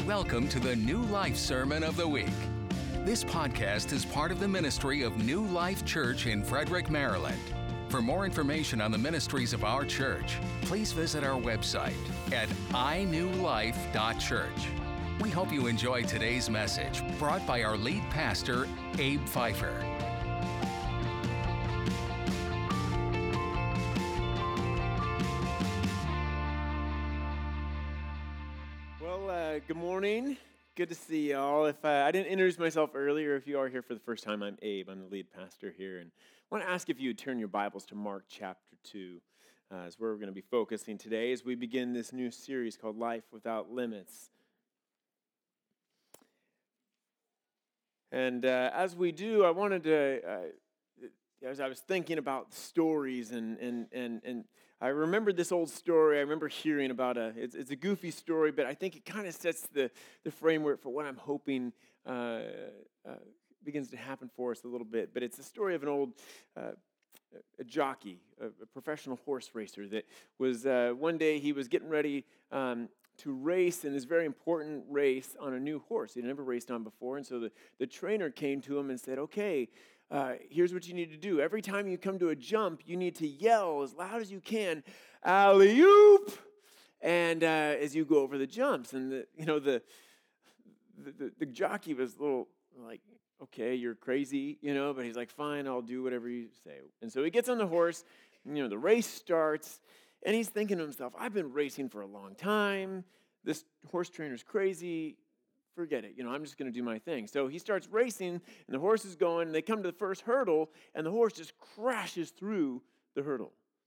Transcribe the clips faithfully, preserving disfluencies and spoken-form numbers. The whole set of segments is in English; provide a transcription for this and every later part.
Welcome to the New Life Sermon of the Week. This podcast is part of the ministry of New Life Church in Frederick, Maryland. For more information on the ministries of our church, please visit our website at i new life dot church. We hope you enjoy today's message brought by our lead pastor, Abe Pfeiffer. Well, uh, good morning. Good to see y'all. If uh, I didn't introduce myself earlier, if you are here for the first time, I'm Abe. I'm the lead pastor here, and I want to ask if you would turn your Bibles to Mark chapter two, uh, is where we're going to be focusing today as we begin this new series called Life Without Limits. And uh, as we do, I wanted to, uh, as I was thinking about stories, and and and and I remembered this old story. I remember hearing about a, it's, it's a goofy story, but I think it kind of sets the, the framework for what I'm hoping uh, uh, begins to happen for us a little bit. But it's the story of an old uh, a jockey, a, a professional horse racer that was, uh, one day he was getting ready um, to race in this very important race on a new horse he'd never raced on before. And so the, the trainer came to him and said, okay, uh, here's what you need to do. Every time you come to a jump, you need to yell as loud as you can, alley-oop, and uh, as you go over the jumps. And, the, you know, the, the, the, the jockey was a little like, okay, you're crazy, you know, but he's like, fine, I'll do whatever you say. And so he gets on the horse, you know, the race starts, and he's thinking to himself, I've been racing for a long time. This horse trainer's crazy. Forget it. You know, I'm just going to do my thing. So he starts racing, and the horse is going, and they come to the first hurdle, and the horse just crashes through the hurdle.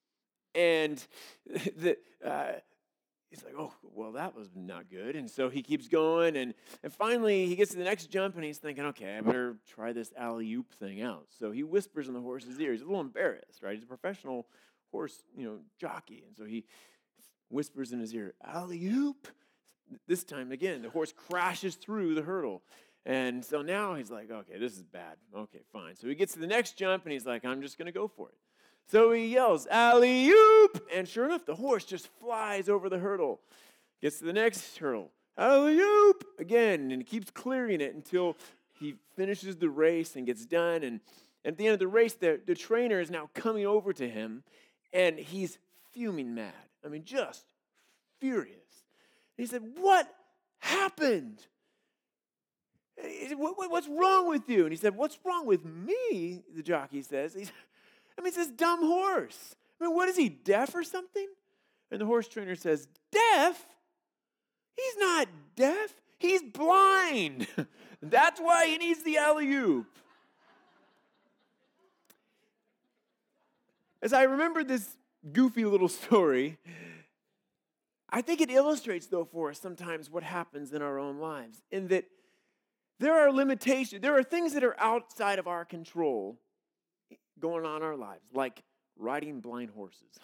And the, uh, he's like, oh, well, that was not good. And so he keeps going, and, and finally he gets to the next jump, and he's thinking, okay, I better try this alley-oop thing out. So he whispers in the horse's ear. He's a little embarrassed, right? He's a professional horse, you know, jockey. And so he whispers in his ear, alley-oop. This time, again, the horse crashes through the hurdle. And so now he's like, okay, this is bad. Okay, fine. So he gets to the next jump, and he's like, I'm just going to go for it. So he yells, alley-oop. And sure enough, the horse just flies over the hurdle. Gets to the next hurdle, alley-oop again. And he keeps clearing it until he finishes the race and gets done. And at the end of the race, the, the trainer is now coming over to him, and he's fuming mad. I mean, just furious. He said, what happened? He said, what, what, what's wrong with you? And he said, what's wrong with me? The jockey says. He's, I mean, it's this dumb horse. I mean, what is he, deaf or something? And the horse trainer says, deaf? He's not deaf. He's blind. That's why he needs the alley-oop. As I remember this goofy little story, I think it illustrates, though, for us sometimes what happens in our own lives, in that there are limitations, there are things that are outside of our control going on in our lives, like riding blind horses.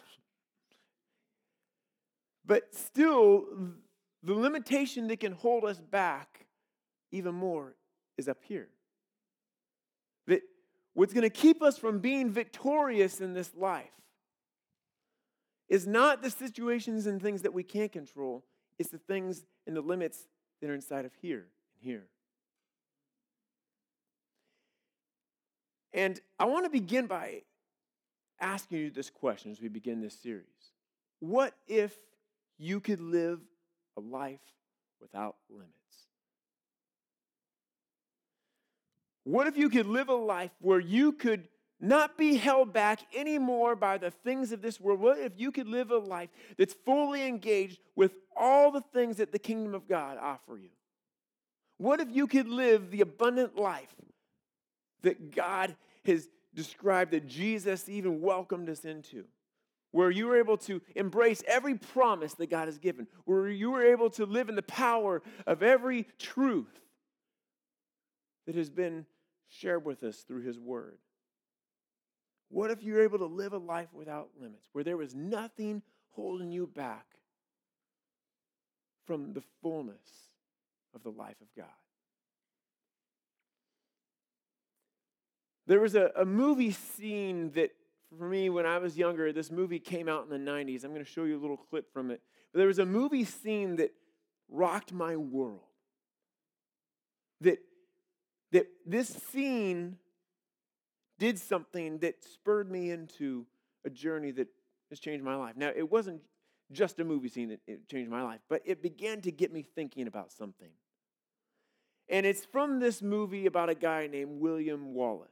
But still, the limitation that can hold us back even more is up here. That what's going to keep us from being victorious in this life is not the situations and things that we can't control. It's the things and the limits that are inside of here and here. And I want to begin by asking you this question as we begin this series. What if you could live a life without limits? What if you could live a life where you could not be held back anymore by the things of this world? What if you could live a life that's fully engaged with all the things that the kingdom of God offer you? What if you could live the abundant life that God has described, that Jesus even welcomed us into? Where you were able to embrace every promise that God has given. Where you were able to live in the power of every truth that has been shared with us through His Word. What if you were able to live a life without limits, where there was nothing holding you back from the fullness of the life of God? There was a, a movie scene that, for me, when I was younger, this movie came out in the nineties. I'm going to show you a little clip from it. But there was a movie scene that rocked my world. that, that this scene did something that spurred me into a journey that has changed my life. Now, it wasn't just a movie scene that it changed my life, but it began to get me thinking about something. And it's from this movie about a guy named William Wallace.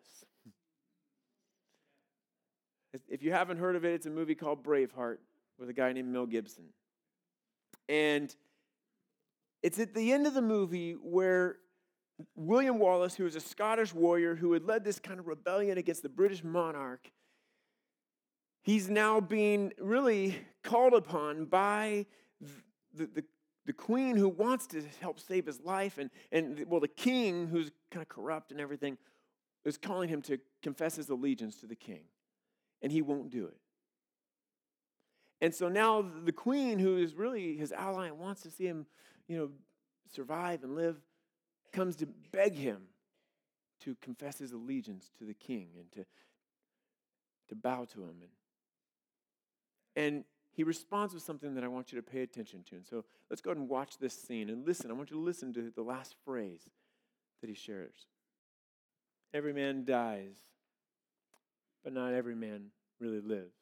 If you haven't heard of it, it's a movie called Braveheart with a guy named Mel Gibson. And it's at the end of the movie where William Wallace, who was a Scottish warrior who had led this kind of rebellion against the British monarch, he's now being really called upon by the, the, the queen who wants to help save his life. And, and, well, the king, who's kind of corrupt and everything, is calling him to confess his allegiance to the king. And he won't do it. And so now the queen, who is really his ally and wants to see him, you know, survive and live, comes to beg him to confess his allegiance to the king and to, to bow to him. And, and he responds with something that I want you to pay attention to. And so let's go ahead and watch this scene and listen. I want you to listen to the last phrase that he shares. Every man dies, but not every man really lives.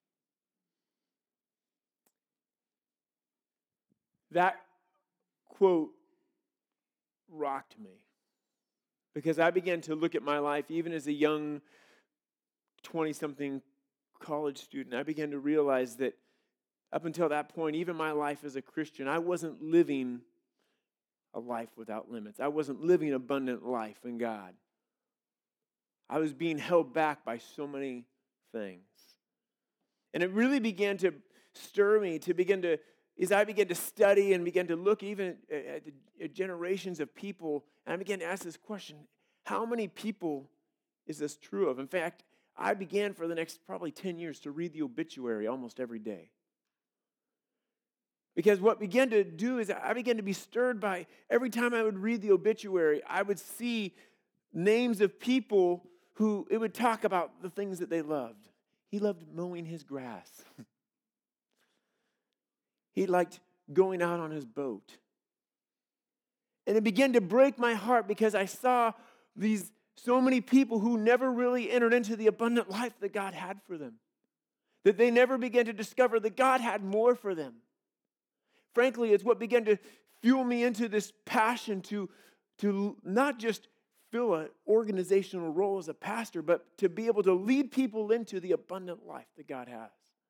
That quote rocked me because I began to look at my life, even as a young twenty-something college student. I began to realize that up until that point, even my life as a Christian, I wasn't living a life without limits. I wasn't living an abundant life in God. I was being held back by so many things. And it really began to stir me to begin to, as I began to study and began to look even at, the, at generations of people, and I began to ask this question, how many people is this true of? In fact, I began for the next probably ten years to read the obituary almost every day. Because what began to do is I began to be stirred by, every time I would read the obituary, I would see names of people who it would talk about the things that they loved. He loved mowing his grass. He liked going out on his boat. And it began to break my heart because I saw these so many people who never really entered into the abundant life that God had for them. That they never began to discover that God had more for them. Frankly, it's what began to fuel me into this passion to, to not just fill an organizational role as a pastor, but to be able to lead people into the abundant life that God has.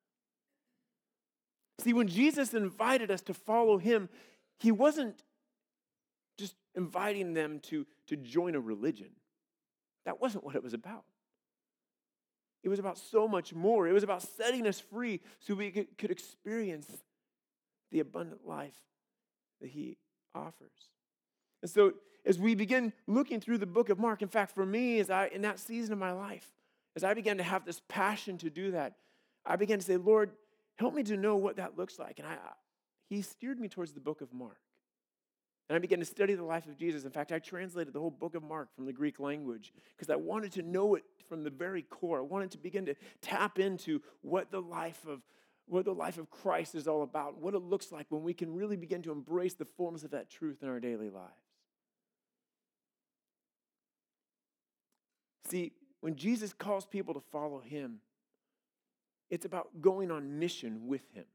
See, when Jesus invited us to follow him, he wasn't just inviting them to, to join a religion. That wasn't what it was about. It was about so much more. It was about setting us free so we could, could experience the abundant life that he offers. And so as we begin looking through the book of Mark, in fact, for me, as I in that season of my life, as I began to have this passion to do that, I began to say, Lord, help me to know what that looks like. And I, he steered me towards the book of Mark. And I began to study the life of Jesus. In fact, I translated the whole book of Mark from the Greek language because I wanted to know it from the very core. I wanted to begin to tap into what the life of what the life of Christ is all about, what it looks like when we can really begin to embrace the fullness of that truth in our daily lives. See, when Jesus calls people to follow him, it's about going on mission with him.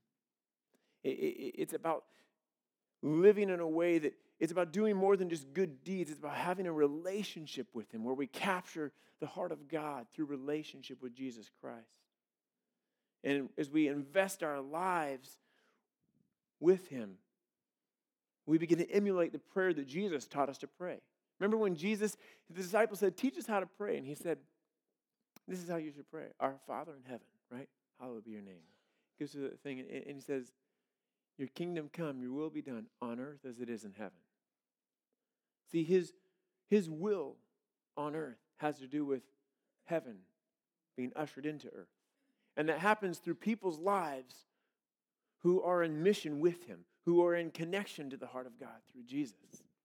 It's about living in a way that it's about doing more than just good deeds. It's about having a relationship with him where we capture the heart of God through relationship with Jesus Christ. And as we invest our lives with him, we begin to emulate the prayer that Jesus taught us to pray. Remember when Jesus, the disciples said, teach us how to pray. And he said, this is how you should pray. Our Father in heaven, right? Hallowed be your name. He gives us a thing, and he says, your kingdom come, your will be done on earth as it is in heaven. See, his, his will on earth has to do with heaven being ushered into earth. And that happens through people's lives who are in mission with him, who are in connection to the heart of God through Jesus.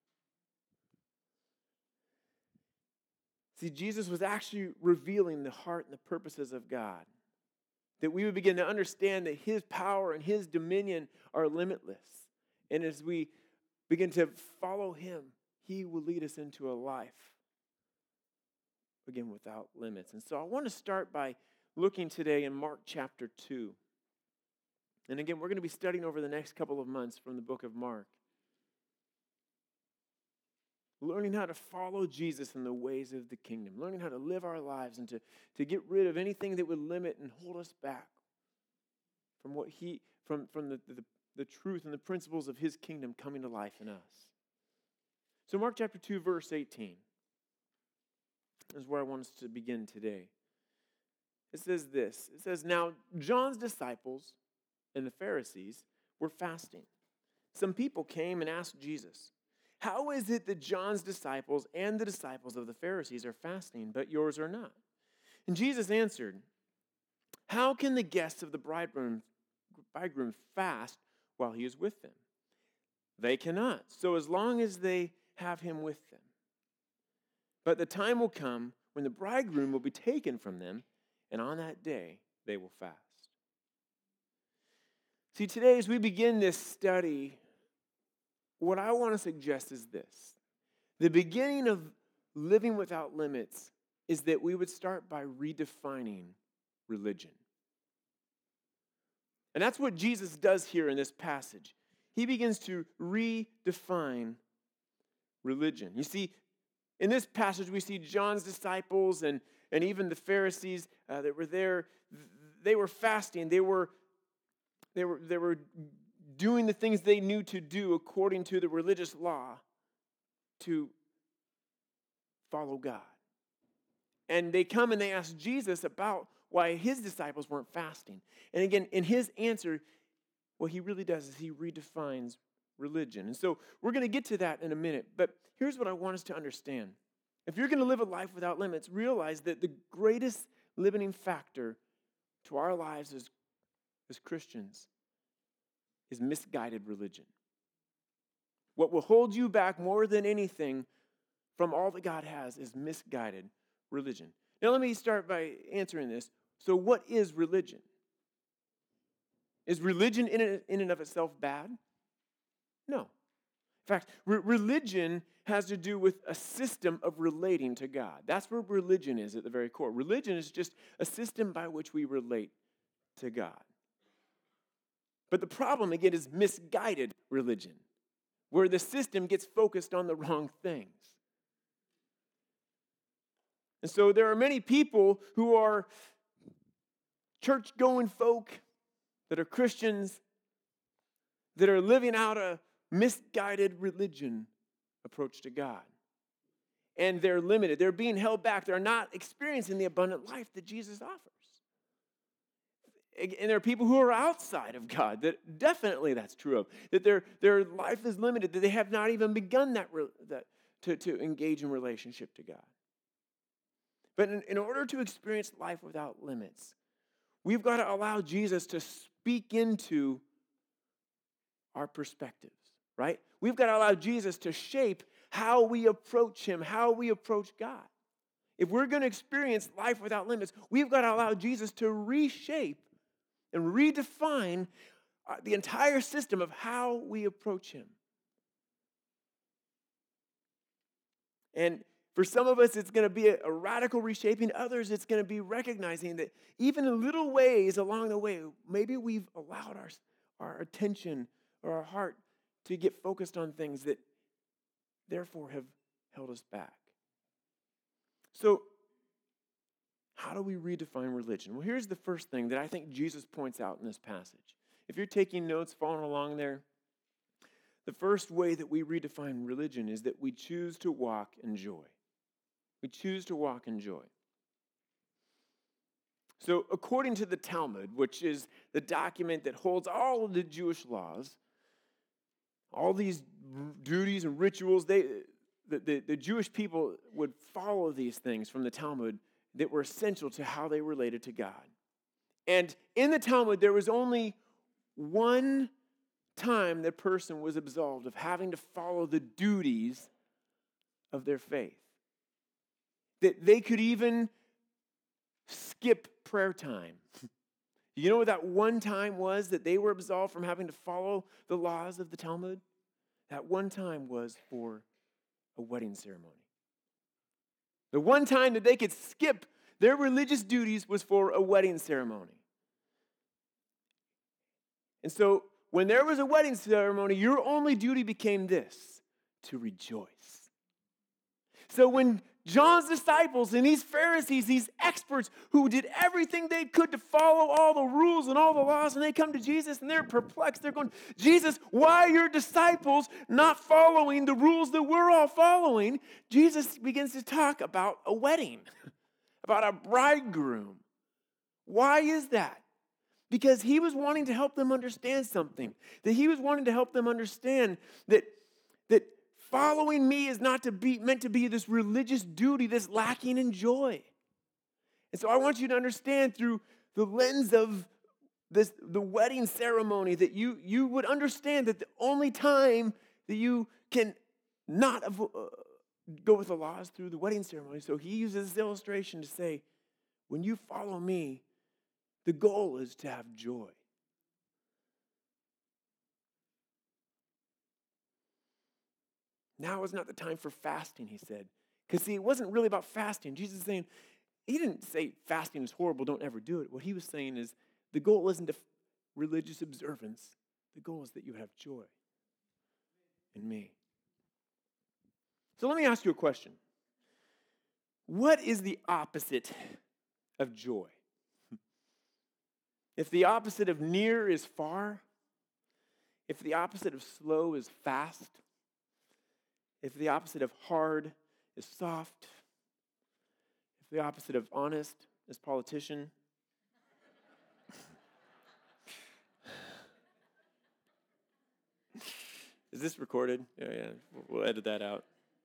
See, Jesus was actually revealing the heart and the purposes of God. That we would begin to understand that his power and his dominion are limitless. And as we begin to follow him, he will lead us into a life, again, without limits. And so I want to start by looking today in Mark chapter two. And again, we're going to be studying over the next couple of months from the book of Mark. Learning how to follow Jesus in the ways of the kingdom. Learning how to live our lives and to, to get rid of anything that would limit and hold us back from what he from, from the, the, the truth and the principles of his kingdom coming to life in us. So Mark chapter two, verse eighteen is where I want us to begin today. It says this. It says, "Now John's disciples and the Pharisees were fasting. Some people came and asked Jesus, 'How is it that John's disciples and the disciples of the Pharisees are fasting, but yours are not?' And Jesus answered, 'How can the guests of the bridegroom, bridegroom fast while he is with them? They cannot, so as long as they have him with them. But the time will come when the bridegroom will be taken from them, and on that day they will fast.'" See, today as we begin this study, what I want to suggest is this. The beginning of living without limits is that we would start by redefining religion. And that's what Jesus does here in this passage. He begins to redefine religion. You see, in this passage, we see John's disciples and, and even the Pharisees uh, that were there. They were fasting. They were, they were, they were doing the things they knew to do according to the religious law to follow God. And they come and they ask Jesus about why his disciples weren't fasting. And again, in his answer, what he really does is he redefines religion. And so we're going to get to that in a minute. But here's what I want us to understand. If you're going to live a life without limits, realize that the greatest limiting factor to our lives as, as Christians is misguided religion. What will hold you back more than anything from all that God has is misguided religion. Now let me start by answering this. So what is religion? Is religion in and of itself bad? No. In fact, re- religion has to do with a system of relating to God. That's what religion is at the very core. Religion is just a system by which we relate to God. But the problem, again, is misguided religion, where the system gets focused on the wrong things. And so there are many people who are church-going folk that are Christians that are living out a misguided religion approach to God. And they're limited. They're being held back. They're not experiencing the abundant life that Jesus offers. And there are people who are outside of God that definitely that's true of. That their, their life is limited, that they have not even begun that, that to, to engage in relationship to God. But in, in order to experience life without limits, we've got to allow Jesus to speak into our perspectives, right? We've got to allow Jesus to shape how we approach him, how we approach God. If we're going to experience life without limits, we've got to allow Jesus to reshape and redefine the entire system of how we approach him. And for some of us, it's going to be a, a radical reshaping. Others, it's going to be recognizing that even in little ways along the way, maybe we've allowed our, our attention or our heart to get focused on things that therefore have held us back. So, how do we redefine religion? Well, here's the first thing that I think Jesus points out in this passage. If you're taking notes, following along there, the first way that we redefine religion is that we choose to walk in joy. We choose to walk in joy. So, according to the Talmud, which is the document that holds all of the Jewish laws, all these duties and rituals, they, the, the, the Jewish people would follow these things from the Talmud that were essential to how they related to God. And in the Talmud, there was only one time the person was absolved of having to follow the duties of their faith. That they could even skip prayer time. You know what that one time was that they were absolved from having to follow the laws of the Talmud? That one time was for a wedding ceremony. The one time that they could skip their religious duties was for a wedding ceremony. And so when there was a wedding ceremony, your only duty became this, to rejoice. So when John's disciples and these Pharisees, these experts who did everything they could to follow all the rules and all the laws, and they come to Jesus and they're perplexed. They're going, Jesus, why are your disciples not following the rules that we're all following? Jesus begins to talk about a wedding, about a bridegroom. Why is that? Because he was wanting to help them understand something. That he was wanting to help them understand that, that following me is not to be meant to be this religious duty that's lacking in joy. And so I want you to understand through the lens of this, the wedding ceremony, that you, you would understand that the only time that you can not avo- uh, go with the law is through the wedding ceremony. So he uses this illustration to say, when you follow me, the goal is to have joy. Now is not the time for fasting, he said. Because, see, it wasn't really about fasting. Jesus is saying, he didn't say fasting is horrible, don't ever do it. What he was saying is the goal isn't religious observance. The goal is that you have joy in me. So let me ask you a question. What is the opposite of joy? If the opposite of near is far, if the opposite of slow is fast, if the opposite of hard is soft, if the opposite of honest is politician, is this recorded? Yeah, yeah, we'll edit that out.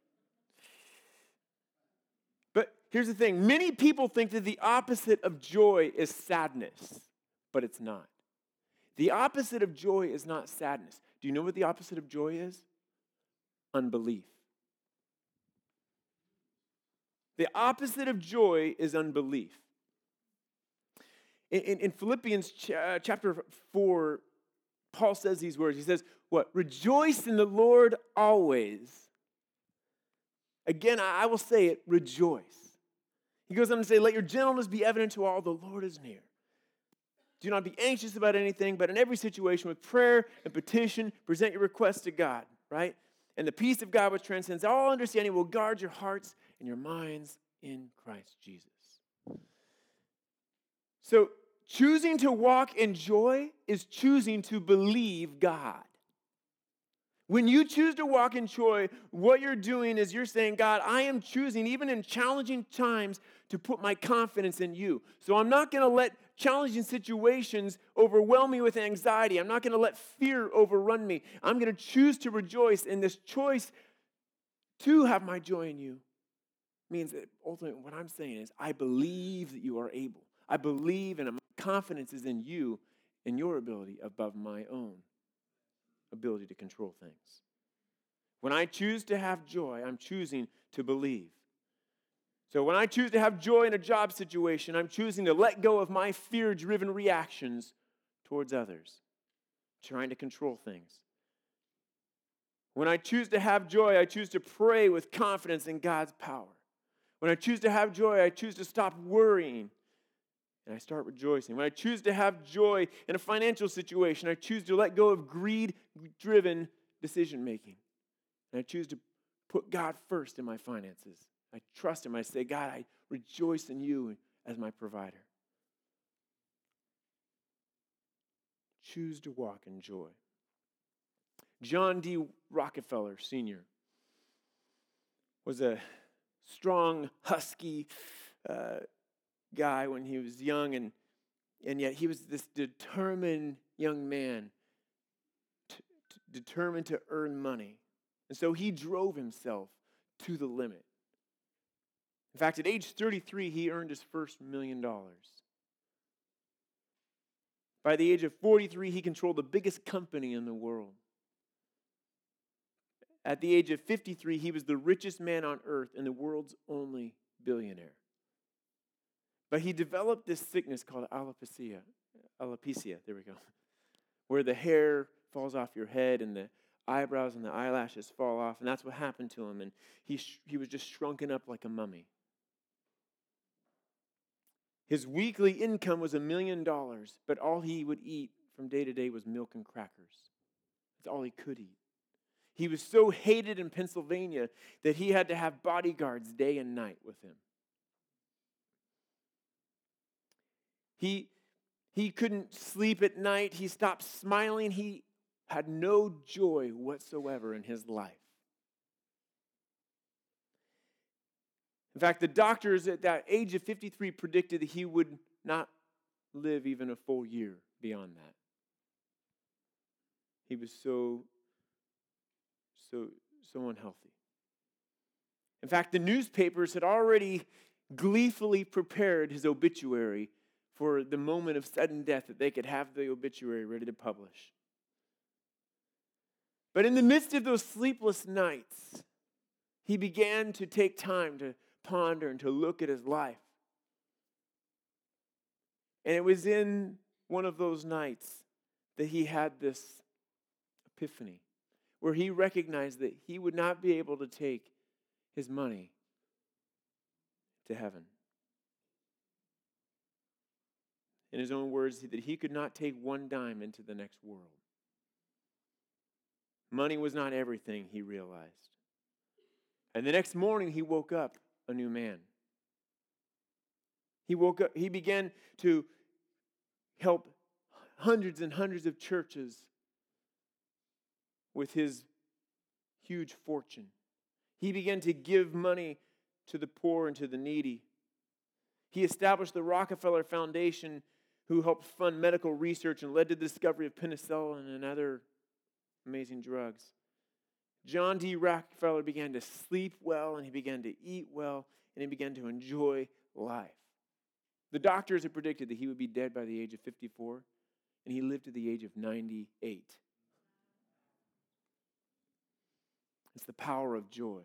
But here's the thing. Many people think that the opposite of joy is sadness, but it's not. The opposite of joy is not sadness. Do you know what the opposite of joy is? Unbelief. The opposite of joy is unbelief. In, in, in Philippians ch- uh, chapter four, Paul says these words. He says, what? Rejoice in the Lord always. Again, I, I will say it, rejoice. He goes on to say, let your gentleness be evident to all, the Lord is near. Do not be anxious about anything, but in every situation with prayer and petition, present your requests to God, right? And the peace of God, which transcends all understanding, will guard your hearts and your minds in Christ Jesus. So, choosing to walk in joy is choosing to believe God. When you choose to walk in joy, what you're doing is you're saying, God, I am choosing, even in challenging times, to put my confidence in you. So I'm not going to let challenging situations overwhelm me with anxiety. I'm not going to let fear overrun me. I'm going to choose to rejoice. And this choice to have my joy in you means that ultimately what I'm saying is I believe that you are able. I believe and my confidence is in you and your ability above my own ability to control things. When I choose to have joy, I'm choosing to believe. So when I choose to have joy in a job situation, I'm choosing to let go of my fear-driven reactions towards others, trying to control things. When I choose to have joy, I choose to pray with confidence in God's power. When I choose to have joy, I choose to stop worrying and I start rejoicing. When I choose to have joy in a financial situation, I choose to let go of greed-driven decision-making. And I choose to put God first in my finances. I trust Him. I say, God, I rejoice in you as my provider. Choose to walk in joy. John D. Rockefeller, Senior, was a strong, husky uh, guy when he was young, and, and yet he was this determined young man, t- t- determined to earn money. And so he drove himself to the limit. In fact, at age thirty-three, he earned his first million dollars. By the age of forty-three, he controlled the biggest company in the world. At the age of fifty-three, he was the richest man on earth and the world's only billionaire. But he developed this sickness called alopecia. Alopecia, there we go. Where the hair falls off your head and the eyebrows and the eyelashes fall off, and that's what happened to him, and he, sh- he was just shrunken up like a mummy. His weekly income was a million dollars, but all he would eat from day to day was milk and crackers. That's all he could eat. He was so hated in Pennsylvania that he had to have bodyguards day and night with him. He, he couldn't sleep at night. He stopped smiling. He had no joy whatsoever in his life. In fact, the doctors at that age of fifty-three predicted that he would not live even a full year beyond that. He was so, so, so unhealthy. In fact, the newspapers had already gleefully prepared his obituary for the moment of sudden death that they could have the obituary ready to publish. But in the midst of those sleepless nights, he began to take time to ponder and to look at his life. And it was in one of those nights that he had this epiphany, where he recognized that he would not be able to take his money to heaven. In his own words, that he could not take one dime into the next world. Money was not everything, he realized. And the next morning, he woke up a new man. He woke up, he began to help hundreds and hundreds of churches with his huge fortune. He began to give money to the poor and to the needy. He established the Rockefeller Foundation, who helped fund medical research and led to the discovery of penicillin and other amazing drugs. John D. Rockefeller began to sleep well, and he began to eat well, and he began to enjoy life. The doctors had predicted that he would be dead by the age of fifty-four, and he lived to the age of ninety-eight. It's the power of joy.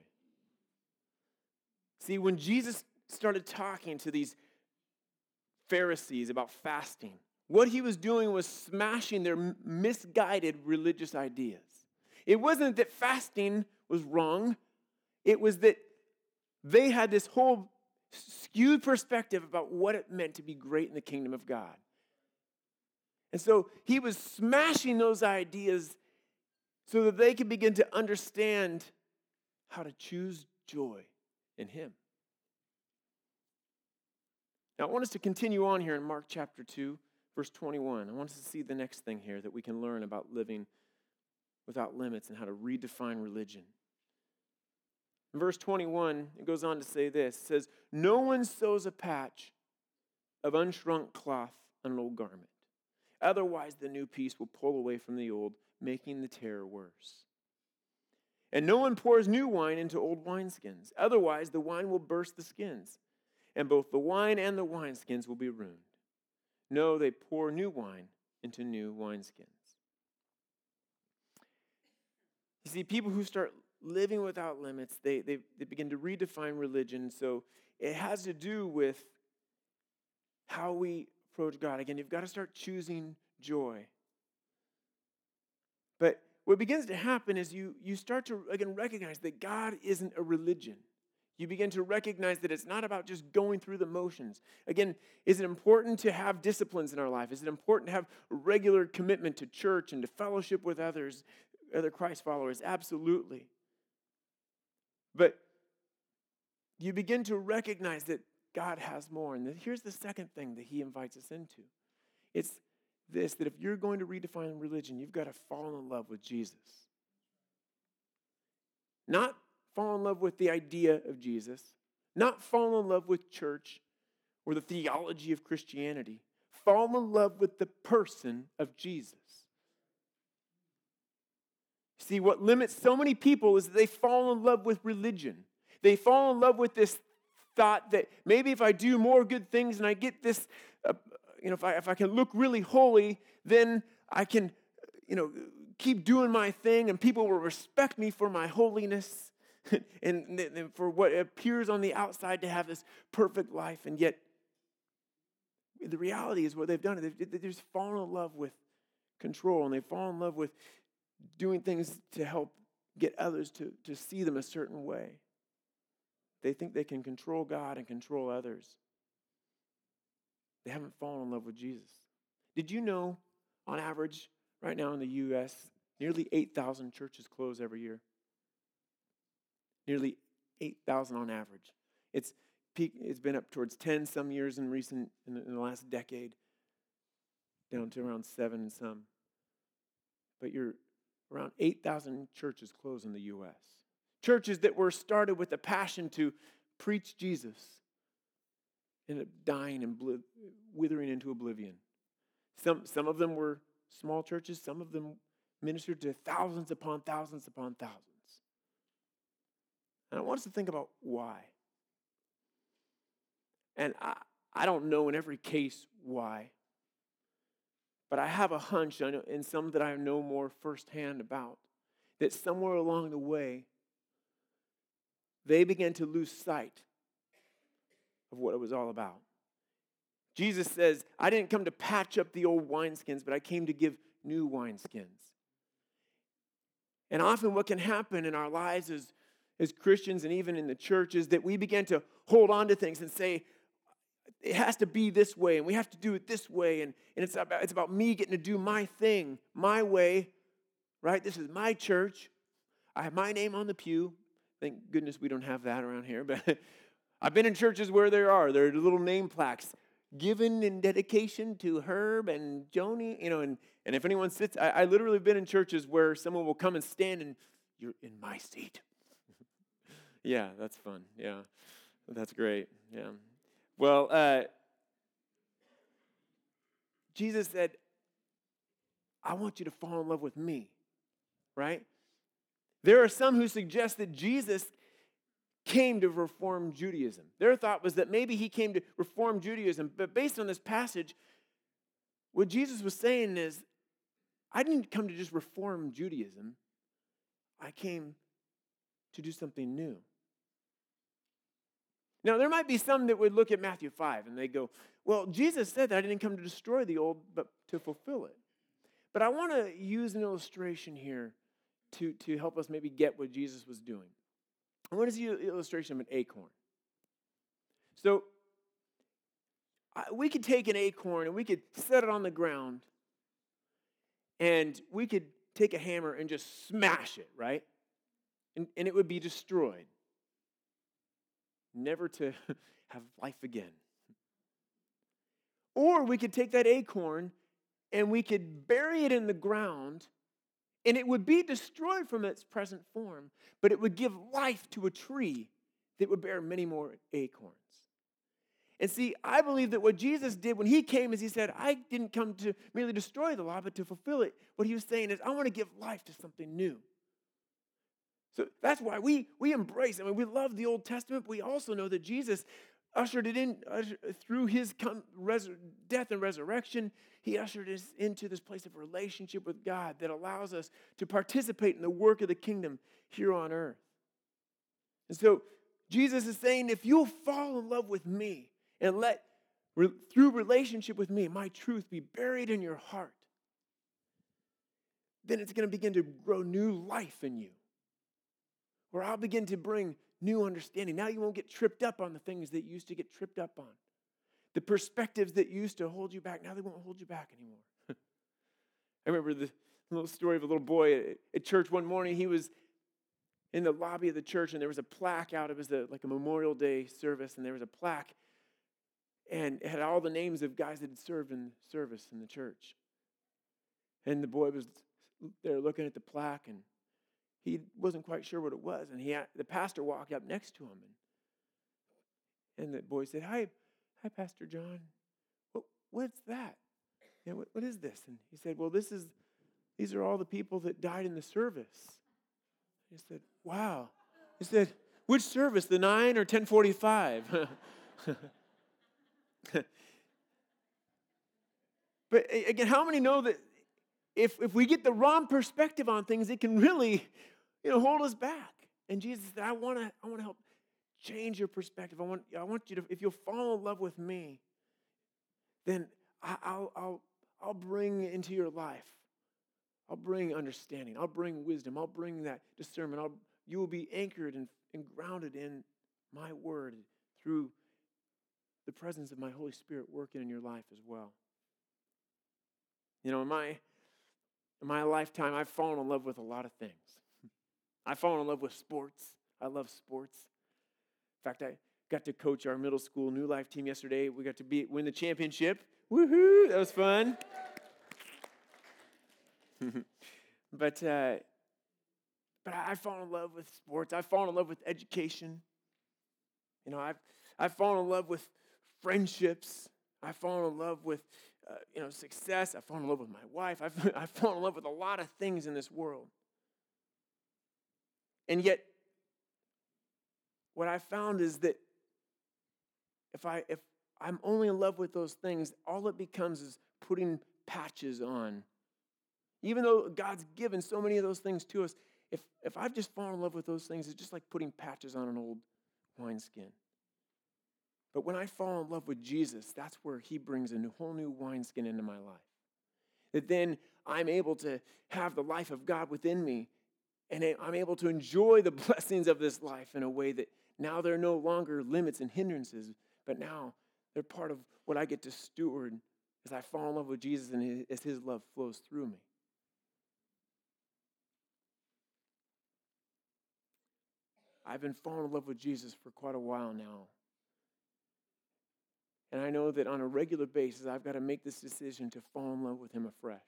See, when Jesus started talking to these Pharisees about fasting, what he was doing was smashing their misguided religious ideas. It wasn't that fasting was wrong. It was that they had this whole skewed perspective about what it meant to be great in the kingdom of God. And so he was smashing those ideas so that they could begin to understand how to choose joy in him. Now, I want us to continue on here in Mark chapter two, verse twenty-one. I want us to see the next thing here that we can learn about living without limits and how to redefine religion. In verse twenty-one, it goes on to say this. It says, "No one sews a patch of unshrunk cloth on an old garment. Otherwise, the new piece will pull away from the old, making the tear worse. And no one pours new wine into old wineskins. Otherwise, the wine will burst the skins, and both the wine and the wineskins will be ruined. No, they pour new wine into new wineskins." You see, people who start living without limits, they, they, they begin to redefine religion. So it has to do with how we approach God. Again, you've got to start choosing joy. But what begins to happen is you, you start to, again, recognize that God isn't a religion. You begin to recognize that it's not about just going through the motions. Again, is it important to have disciplines in our life? Is it important to have a regular commitment to church and to fellowship with others, other Christ followers? Absolutely. But you begin to recognize that God has more. And here's the second thing that he invites us into. It's this, that if you're going to redefine religion, you've got to fall in love with Jesus. Not fall in love with the idea of Jesus. Not fall in love with church or the theology of Christianity. Fall in love with the person of Jesus. See, what limits so many people is that they fall in love with religion. They fall in love with this thought that maybe if I do more good things and I get this, uh, you know, if I, if I can look really holy, then I can, you know, keep doing my thing and people will respect me for my holiness and, and for what appears on the outside to have this perfect life. And yet, the reality is what they've done, they've, they've just fallen in love with control, and they've fallen in love with doing things to help get others to, to see them a certain way. They think they can control God and control others. They haven't fallen in love with Jesus. Did you know, on average, right now in the U S, nearly eight thousand churches close every year? Nearly eight thousand on average. It's peak, it's been up towards ten some years in recent in the, in the last decade, down to around seven and some. But you're around eight thousand churches close in the U S. Churches that were started with a passion to preach Jesus ended up dying and bli- withering into oblivion. Some, some of them were small churches. Some of them ministered to thousands upon thousands upon thousands. And I want us to think about why. And I, I don't know in every case why, but I have a hunch, I know, and some that I know more firsthand about, that somewhere along the way, they began to lose sight of what it was all about. Jesus says, I didn't come to patch up the old wineskins, but I came to give new wineskins. And often what can happen in our lives as, as Christians and even in the church is that we begin to hold on to things and say, it has to be this way, and we have to do it this way, and, and it's, about, it's about me getting to do my thing, my way, right? This is my church. I have my name on the pew. Thank goodness we don't have that around here, but I've been in churches where there are. There are little name plaques given in dedication to Herb and Joni, you know, and, and if anyone sits, I, I literally have been in churches where someone will come and stand and you're in my seat. Yeah, that's fun. Yeah, that's great. Yeah. Well, uh, Jesus said, I want you to fall in love with me, right? There are some who suggest that Jesus came to reform Judaism. Their thought was that maybe he came to reform Judaism, but based on this passage, what Jesus was saying is, I didn't come to just reform Judaism. I came to do something new. Now, there might be some that would look at Matthew five and they go, well, Jesus said that I didn't come to destroy the old, but to fulfill it. But I want to use an illustration here to, to help us maybe get what Jesus was doing. I want to see an illustration of an acorn. So I, we could take an acorn and we could set it on the ground and we could take a hammer and just smash it, right? And, and it would be destroyed. Never to have life again. Or we could take that acorn and we could bury it in the ground and it would be destroyed from its present form, but it would give life to a tree that would bear many more acorns. And see, I believe that what Jesus did when he came is he said, I didn't come to merely destroy the law, but to fulfill it. What he was saying is, I want to give life to something new. So that's why we, we embrace, I mean, we love the Old Testament, but we also know that Jesus ushered it in ushered, through his come, res, death and resurrection. He ushered us into this place of relationship with God that allows us to participate in the work of the kingdom here on earth. And so Jesus is saying, if you'll fall in love with me and let, re, through relationship with me, my truth be buried in your heart, then it's going to begin to grow new life in you. Where I'll begin to bring new understanding. Now you won't get tripped up on the things that you used to get tripped up on. The perspectives that used to hold you back, now they won't hold you back anymore. I remember the little story of a little boy at, at church one morning. He was in the lobby of the church, and there was a plaque out. It was a, like a Memorial Day service, and there was a plaque, and it had all the names of guys that had served in service in the church. And the boy was there looking at the plaque, and he wasn't quite sure what it was, and he had, the pastor walked up next to him, and, and the boy said, "Hi, hi, Pastor John. What, what's that? Yeah, what, what is this?" And he said, "Well, this is these are all the people that died in the service." He said, "Wow." He said, "Which service? The nine or ten forty-five?" But again, how many know that if if we get the wrong perspective on things, it can really, you know, hold us back? And Jesus said, I want to I want to help change your perspective. I want I want you to, if you'll fall in love with me, then I, I'll I'll I'll bring into your life I'll bring understanding. I'll bring wisdom. I'll bring that discernment. I'll, you will be anchored and, and grounded in my word through the presence of my Holy Spirit working in your life as well. You know, in my, in my lifetime, I've fallen in love with a lot of things. I've fallen in love with sports. I love sports. In fact, I got to coach our middle school New Life team yesterday. We got to be, win the championship. Woohoo! That was fun. but uh, but I've fallen in love with sports. I've fallen in love with education. You know, I've I've fallen in love with friendships. I've fallen in love with uh, you know success. I've fallen in love with my wife. I've I've fallen in love with a lot of things in this world. And yet, what I found is that if I if I'm only in love with those things, all it becomes is putting patches on. Even though God's given so many of those things to us, if, if I've just fallen in love with those things, it's just like putting patches on an old wineskin. But when I fall in love with Jesus, that's where he brings a new, whole new wineskin into my life. That then I'm able to have the life of God within me, and I'm able to enjoy the blessings of this life in a way that now they're no longer limits and hindrances, but now they're part of what I get to steward as I fall in love with Jesus and as his love flows through me. I've been falling in love with Jesus for quite a while now. And I know that on a regular basis, I've got to make this decision to fall in love with him afresh.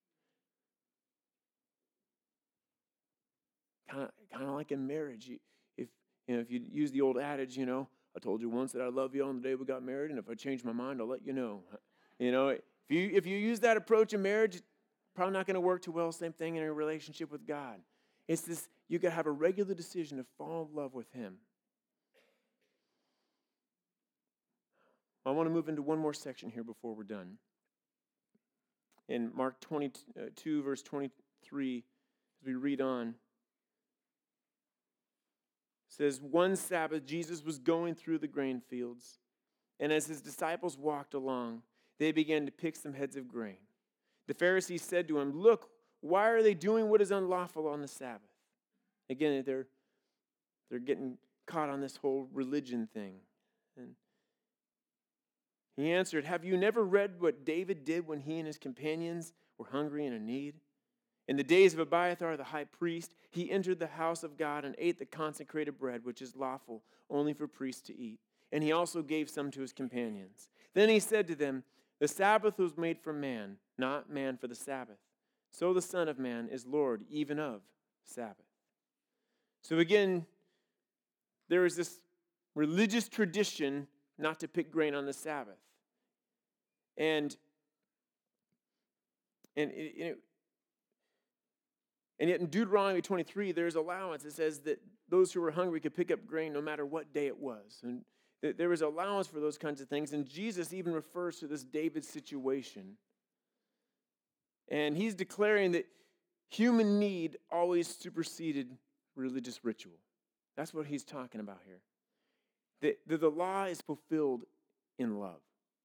Kind of, kind of like in marriage. If, you know, if you use the old adage, you know, I told you once that I love you on the day we got married, and if I change my mind, I'll let you know. You know, if you if you use that approach in marriage, it's probably not going to work too well. Same thing in a relationship with God. It's this, you got to have a regular decision to fall in love with him. I want to move into one more section here before we're done. In Mark twenty-two, verse twenty-three, as we read on, it says, one Sabbath, Jesus was going through the grain fields, and as his disciples walked along, they began to pick some heads of grain. The Pharisees said to him, look, why are they doing what is unlawful on the Sabbath? Again, they're, they're getting caught on this whole religion thing. And he answered, have you never read what David did when he and his companions were hungry and in need? In the days of Abiathar the high priest, he entered the house of God and ate the consecrated bread, which is lawful only for priests to eat. And he also gave some to his companions. Then he said to them, the Sabbath was made for man, not man for the Sabbath. So the Son of Man is Lord even of Sabbath. So again, there is this religious tradition not to pick grain on the Sabbath. And, and, it, and yet in Deuteronomy twenty-three, there's allowance. It says that those who were hungry could pick up grain no matter what day it was. And th- there was allowance for those kinds of things. And Jesus even refers to this David situation. And he's declaring that human need always superseded religious ritual. That's what he's talking about here. That, that the law is fulfilled in love.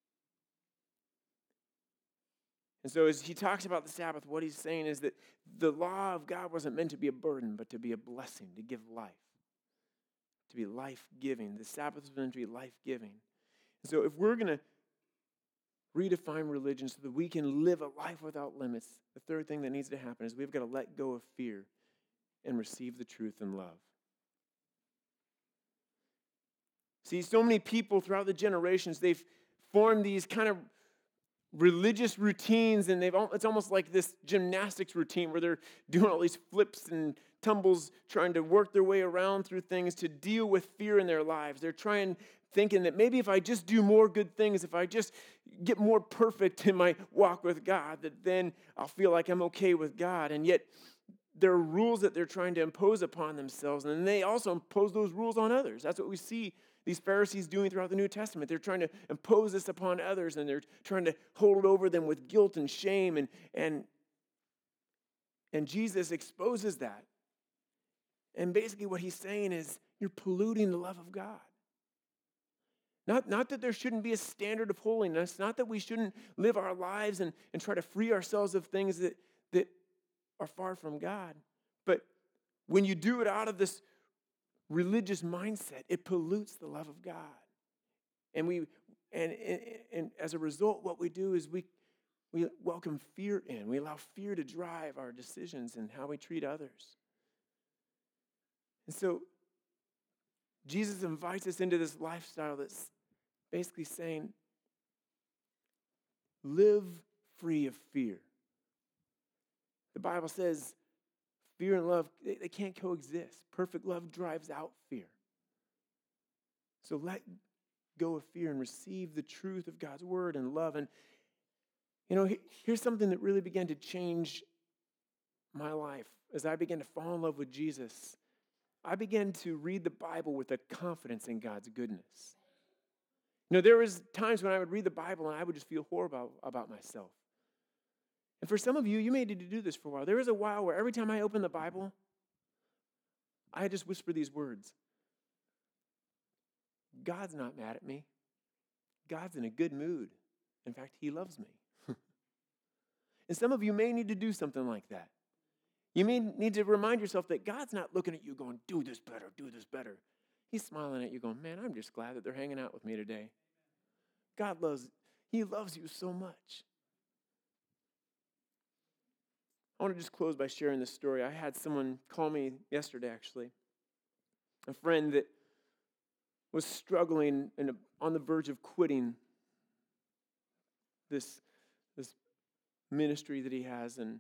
And so as he talks about the Sabbath, what he's saying is that the law of God wasn't meant to be a burden, but to be a blessing, to give life, to be life-giving. The Sabbath was meant to be life-giving. And so if we're going to redefine religion so that we can live a life without limits, the third thing that needs to happen is we've got to let go of fear and receive the truth in love. See, so many people throughout the generations, they've formed these kind of religious routines, and they've it's almost like this gymnastics routine where they're doing all these flips and tumbles, trying to work their way around through things to deal with fear in their lives. They're trying, thinking that maybe if I just do more good things, if I just get more perfect in my walk with God, that then I'll feel like I'm okay with God. And yet there are rules that they're trying to impose upon themselves, and they also impose those rules on others. That's what we see these Pharisees doing throughout the New Testament. They're trying to impose this upon others, and they're trying to hold it over them with guilt and shame, and, and, and Jesus exposes that. And basically what he's saying is, you're polluting the love of God. Not, not that there shouldn't be a standard of holiness, not that we shouldn't live our lives and, and try to free ourselves of things that, that are far from God. But when you do it out of this religious mindset, it pollutes the love of God. And we and, and, and as a result, what we do is we we welcome fear in. We allow fear to drive our decisions and how we treat others. And so Jesus invites us into this lifestyle that's basically saying, live free of fear. The Bible says fear and love, they, they can't coexist. Perfect love drives out fear. So let go of fear and receive the truth of God's word and love. And, you know, here's something that really began to change my life. As I began to fall in love with Jesus, I began to read the Bible with a confidence in God's goodness. You know, there was times when I would read the Bible and I would just feel horrible about myself. And for some of you, you may need to do this for a while. There was a while where every time I opened the Bible, I just whisper these words. God's not mad at me. God's in a good mood. In fact, he loves me. And some of you may need to do something like that. You may need to remind yourself that God's not looking at you going, do this better, do this better. He's smiling at you going, man, I'm just glad that they're hanging out with me today. God loves, he loves you so much. I want to just close by sharing this story. I had someone call me yesterday, actually. A friend that was struggling and on the verge of quitting this, this ministry that he has. And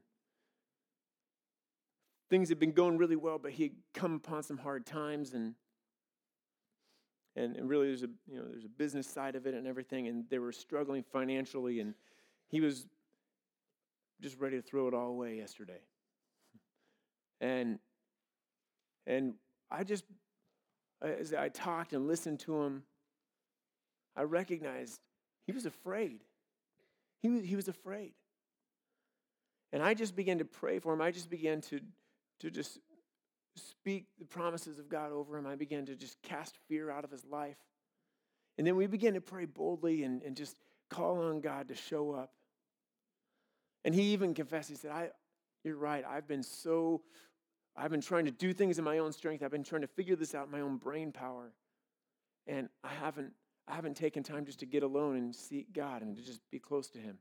things had been going really well, but he had come upon some hard times. And, and, and really there's a, you know, there's a business side of it and everything. And they were struggling financially. And he was just ready to throw it all away yesterday. And, and I just, as I talked and listened to him, I recognized he was afraid. He was, he was afraid. And I just began to pray for him. I just began to, to just speak the promises of God over him. I began to just cast fear out of his life. And then we began to pray boldly and, and just call on God to show up. And he even confessed, he said, I, you're right, I've been so, I've been trying to do things in my own strength. I've been trying to figure this out in my own brain power. And I haven't, I haven't taken time just to get alone and seek God and to just be close to him.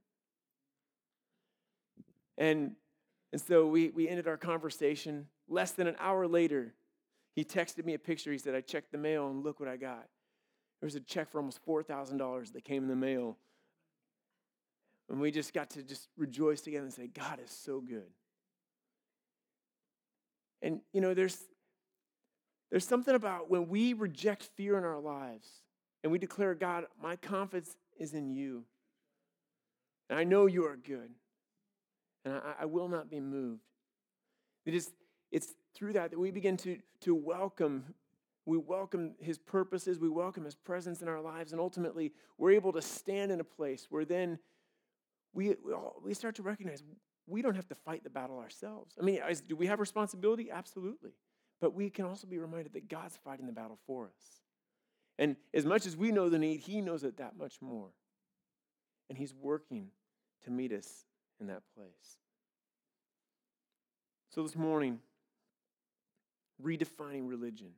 And, and so we, we ended our conversation. Less than an hour later, he texted me a picture. He said, I checked the mail and look what I got. There was a check for almost four thousand dollars that came in the mail. And we just got to just rejoice together and say, God is so good. And, you know, there's, there's something about when we reject fear in our lives and we declare, God, my confidence is in you. And I know you are good. And I, I will not be moved. It is, it's through that that we begin to, to welcome, we welcome his purposes, we welcome his presence in our lives, and ultimately we're able to stand in a place where then We we, all, we start to recognize we don't have to fight the battle ourselves. I mean, do we have responsibility? Absolutely. But we can also be reminded that God's fighting the battle for us. And as much as we know the need, he knows it that much more. And he's working to meet us in that place. So this morning, redefining religion.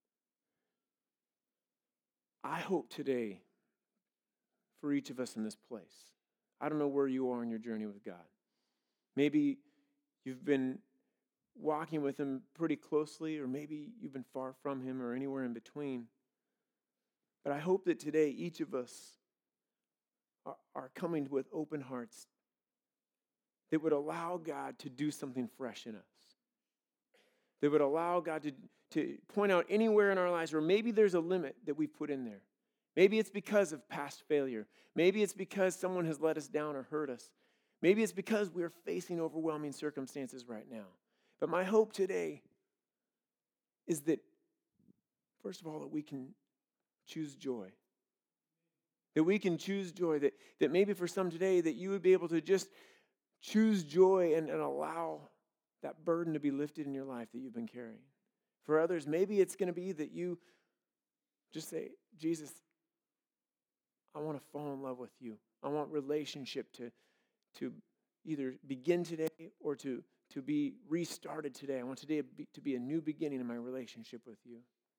I hope today, for each of us in this place, I don't know where you are in your journey with God. Maybe you've been walking with him pretty closely, or maybe you've been far from him, or anywhere in between. But I hope that today each of us are, are coming with open hearts that would allow God to do something fresh in us. That would allow God to, to point out anywhere in our lives where maybe there's a limit that we've put in there. Maybe it's because of past failure. Maybe it's because someone has let us down or hurt us. Maybe it's because we're facing overwhelming circumstances right now. But my hope today is that, first of all, that we can choose joy. That we can choose joy. That, that maybe for some today that you would be able to just choose joy and, and allow that burden to be lifted in your life that you've been carrying. For others, maybe it's going to be that you just say, Jesus, I want to fall in love with you. I want relationship to, to either begin today or to, to be restarted today. I want today to be a new beginning in my relationship with you.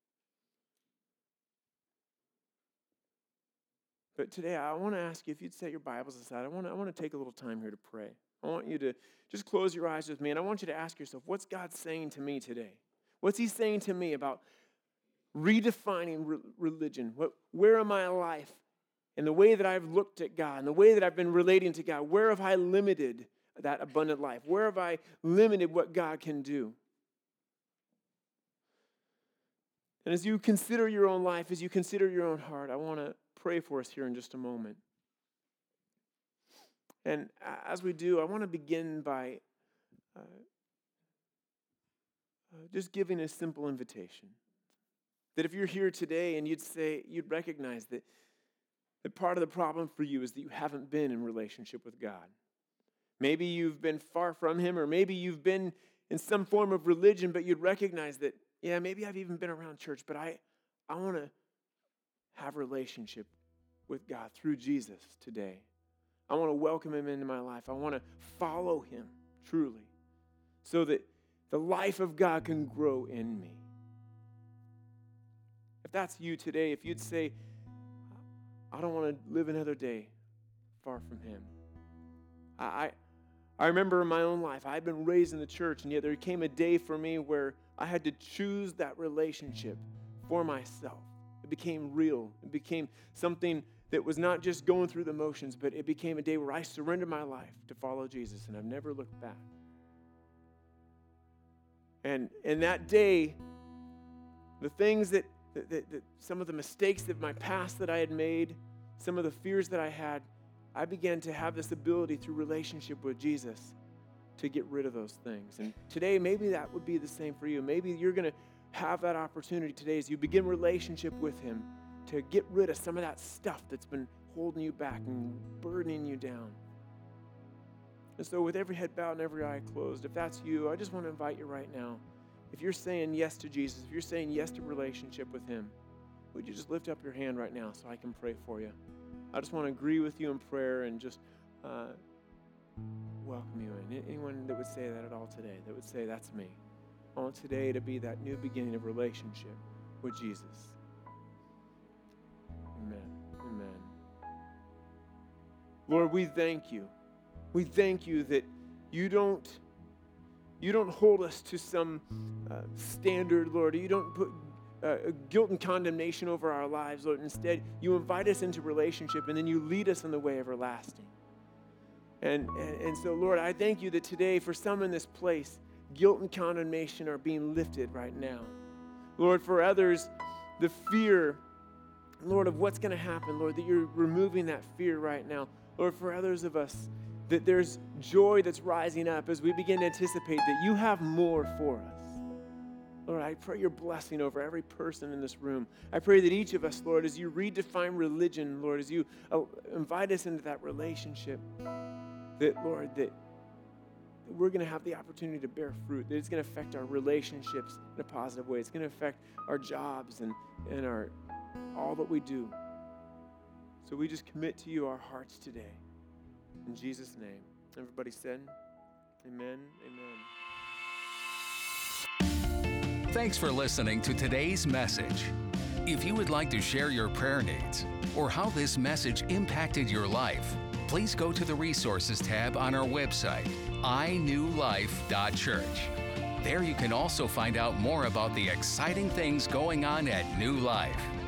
But today, I want to ask you, if you'd set your Bibles aside, I want to, I want to take a little time here to pray. I want you to just close your eyes with me, and I want you to ask yourself, what's God saying to me today? What's he saying to me about redefining re- religion? What, where am I in life? And the way that I've looked at God, and the way that I've been relating to God, where have I limited that abundant life? Where have I limited what God can do? And as you consider your own life, as you consider your own heart, I want to pray for us here in just a moment. And as we do, I want to begin by uh, uh, just giving a simple invitation. That if you're here today and you'd say, you'd recognize that, that part of the problem for you is that you haven't been in relationship with God. Maybe you've been far from him, or maybe you've been in some form of religion, but you'd recognize that, yeah, maybe I've even been around church, but I, I want to have a relationship with God through Jesus today. I want to welcome him into my life. I want to follow him truly so that the life of God can grow in me. If that's you today, if you'd say, I don't want to live another day far from him. I, I remember in my own life, I'd been raised in the church, and yet there came a day for me where I had to choose that relationship for myself. It became real. It became something that was not just going through the motions, but it became a day where I surrendered my life to follow Jesus, and I've never looked back. And in that day, the things that, that, that, that some of the mistakes of my past that I had made, some of the fears that I had, I began to have this ability through relationship with Jesus to get rid of those things. And today, maybe that would be the same for you. Maybe you're going to have that opportunity today as you begin relationship with him to get rid of some of that stuff that's been holding you back and burdening you down. And so with every head bowed and every eye closed, if that's you, I just want to invite you right now. If you're saying yes to Jesus, if you're saying yes to relationship with him, would you just lift up your hand right now so I can pray for you? I just want to agree with you in prayer and just uh, welcome you in. Anyone that would say that at all today, that would say, that's me. I want today to be that new beginning of relationship with Jesus. Amen. Amen. Lord, we thank you. We thank you that you don't, you don't hold us to some uh, standard, Lord. You don't put uh, guilt and condemnation over our lives, Lord. Instead, you invite us into relationship, and then you lead us in the way everlasting. And, and, and so, Lord, I thank you that today, for some in this place, guilt and condemnation are being lifted right now. Lord, for others, the fear, Lord, of what's going to happen, Lord, that you're removing that fear right now. Lord, for others of us, that there's joy that's rising up as we begin to anticipate that you have more for us. Lord, I pray your blessing over every person in this room. I pray that each of us, Lord, as you redefine religion, Lord, as you uh, invite us into that relationship, that, Lord, that we're going to have the opportunity to bear fruit, that it's going to affect our relationships in a positive way. It's going to affect our jobs and, and our all that we do. So we just commit to you our hearts today. In Jesus' name. Everybody said, amen, amen. Thanks for listening to today's message. If you would like to share your prayer needs or how this message impacted your life, please go to the resources tab on our website, i new life dot church. There you can also find out more about the exciting things going on at New Life.